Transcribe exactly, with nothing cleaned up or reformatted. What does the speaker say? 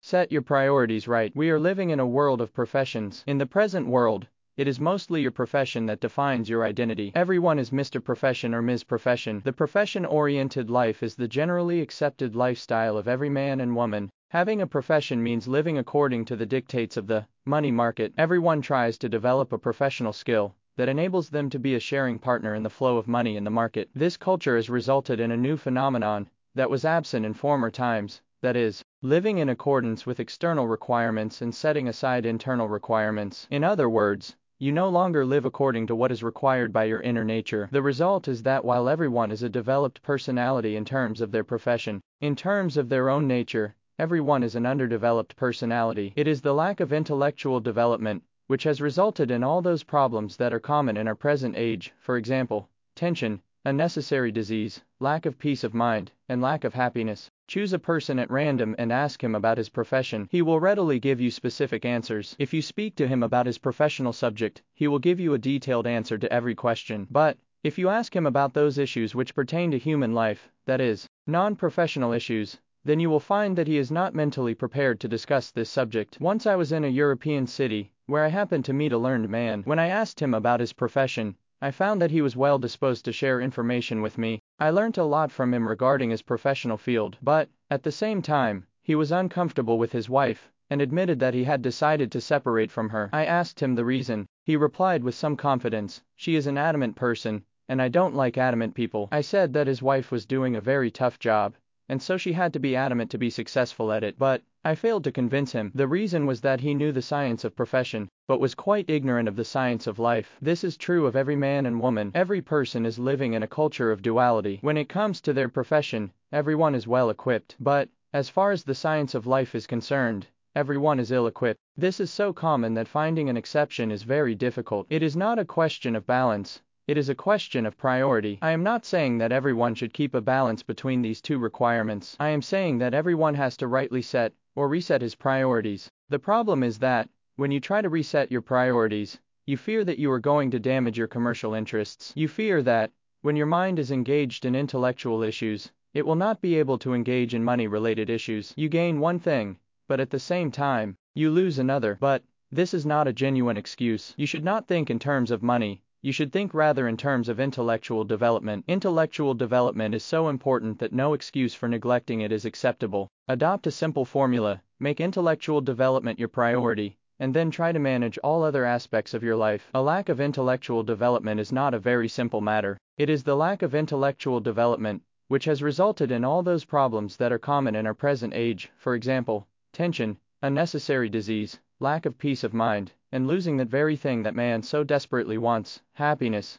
Set your priorities right. We are living in a world of professions. In the present world, it is mostly your profession that defines your identity. Everyone is Mister Profession or Miz Profession. The profession-oriented life is the generally accepted lifestyle of every man and woman. Having a profession means living according to the dictates of the money market. Everyone tries to develop a professional skill that enables them to be a sharing partner in the flow of money in the market. This culture has resulted in a new phenomenon that was absent in former times, that is, living in accordance with external requirements and setting aside internal requirements. In other words, you no longer live according to what is required by your inner nature. The result is that while everyone is a developed personality in terms of their profession, in terms of their own nature, everyone is an underdeveloped personality. It is the lack of intellectual development which has resulted in all those problems that are common in our present age, for example, tension, unnecessary disease, lack of peace of mind, and lack of happiness. Choose a person at random and ask him about his profession. He will readily give you specific answers. If you speak to him about his professional subject, he will give you a detailed answer to every question. But, if you ask him about those issues which pertain to human life, that is, non-professional issues, then you will find that he is not mentally prepared to discuss this subject. Once I was in a European city, where I happened to meet a learned man. When I asked him about his profession, I found that he was well disposed to share information with me. I learnt a lot from him regarding his professional field, but, at the same time, he was uncomfortable with his wife, and admitted that he had decided to separate from her. I asked him the reason. He replied with some confidence, "She is an adamant person, and I don't like adamant people." I said that his wife was doing a very tough job, and so she had to be adamant to be successful at it, but I failed to convince him. The reason was that he knew the science of profession, but was quite ignorant of the science of life. This is true of every man and woman. Every person is living in a culture of duality. When it comes to their profession, everyone is well equipped, but, as far as the science of life is concerned, everyone is ill-equipped. This is so common that finding an exception is very difficult. It is not a question of balance. It is a question of priority. I am not saying that everyone should keep a balance between these two requirements. I am saying that everyone has to rightly set or reset his priorities. The problem is that, when you try to reset your priorities, you fear that you are going to damage your commercial interests. You fear that, when your mind is engaged in intellectual issues, it will not be able to engage in money-related issues. You gain one thing, but at the same time, you lose another. But, this is not a genuine excuse. You should not think in terms of money. You should think rather in terms of intellectual development. Intellectual development is so important that no excuse for neglecting it is acceptable. Adopt a simple formula, make intellectual development your priority, and then try to manage all other aspects of your life. A lack of intellectual development is not a very simple matter. It is the lack of intellectual development which has resulted in all those problems that are common in our present age, for example, tension, unnecessary disease, lack of peace of mind, and losing that very thing that man so desperately wants, happiness.